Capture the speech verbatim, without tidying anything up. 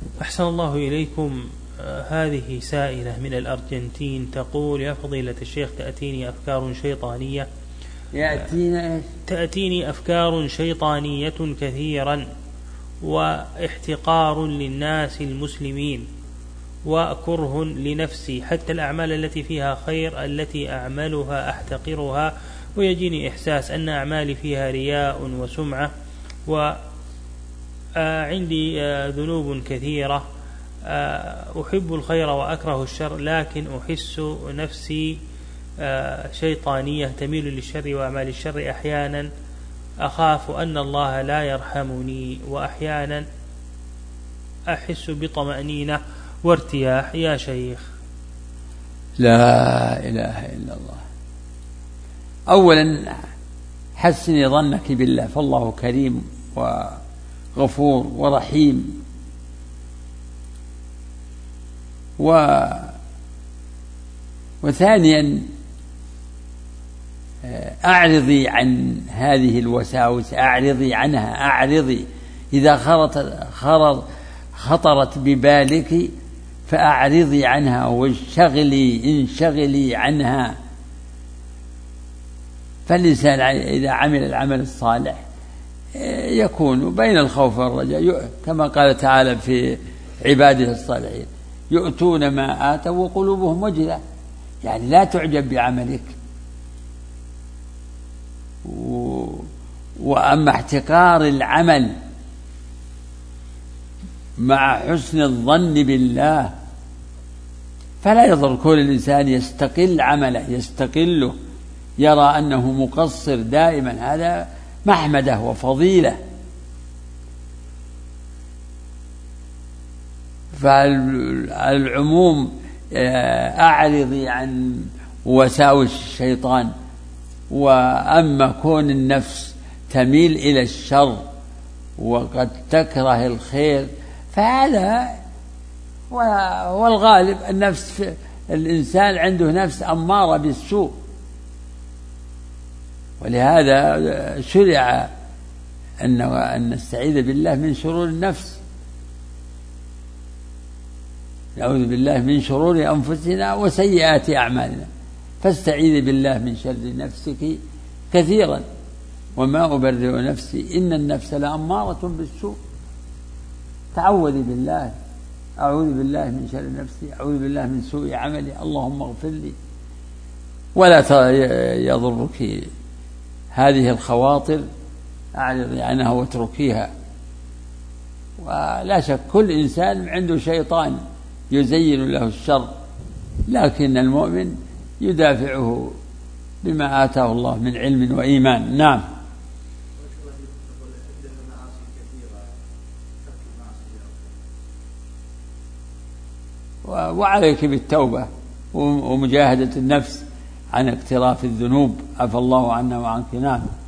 أحسن الله إليكم. هذه سائلة من الأرجنتين تقول: يا فضيلة الشيخ، تأتيني أفكار شيطانية يأتينا تأتيني أفكار شيطانية كثيرا، واحتقار للناس المسلمين، وكره لنفسي، حتى الأعمال التي فيها خير التي أعملها أحتقرها، ويجيني إحساس أن أعمالي فيها رياء وسمعة، وعندي ذنوب كثيرة، أحب الخير وأكره الشر، لكن أحس نفسي شيطانية تميل للشر وأعمال الشر. أحيانا أخاف أن الله لا يرحمني، وأحيانا أحس بطمأنينة وارتياح. يا شيخ، لا إله إلا الله. أولا حسني ظنك بالله، فالله كريم وغفور ورحيم. و وثانيا أعرضي عن هذه الوساوس، أعرضي عنها، أعرضي إذا خطرت خطرت ببالك فأعرضي عنها وانشغلي انشغلي عنها. فالإنسان إذا عمل العمل الصالح يكون بين الخوف والرجاء، كما قال تعالى في عباده الصالحين: يؤتون ما آتوا وقلوبهم وجلة. يعني لا تعجب بعملك. و... وأما احتقار العمل مع حسن الظن بالله فلا يضر كل الإنسان يستقل عمله، يستقله، يرى أنه مقصر دائما، هذا محمده وفضيلة. فالعموم أعرضي عن وساوس الشيطان. وأما كون النفس تميل إلى الشر وقد تكره الخير فهذا والغالب النفس، الإنسان عنده نفس أمارة بالسوء، ولهذا شرع أن نستعيذ بالله من شرور النفس. نعوذ بالله من شرور أنفسنا وسيئات أعمالنا، فاستعيذ بالله من شر نفسك كثيرا، وما أبرئ نفسي إن النفس لأمارة بالسوء. تعوذي بالله: أعوذ بالله من شر نفسي، أعوذ بالله من سوء عملي، اللهم اغفر لي. ولا يضرك هذه الخواطر، أعرضي عنها واتركيها. ولا شك كل إنسان عنده شيطان يزين له الشر، لكن المؤمن يدافعه بما آتاه الله من علم وإيمان. نعم. وعليك بالتوبة ومجاهدة النفس عن اقتراف الذنوب، عفى الله عنا وعنك. نعم.